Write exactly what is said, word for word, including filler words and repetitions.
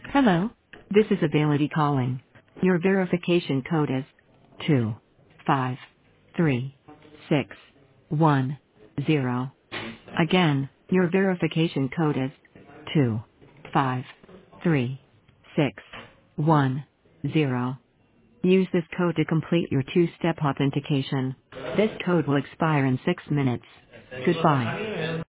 Hello. This is Ability calling. Your verification code is two five three six one zero. Again, your verification code is two five three six one zero. Use this code to complete your two-step authentication. This code will expire in six minutes. Goodbye.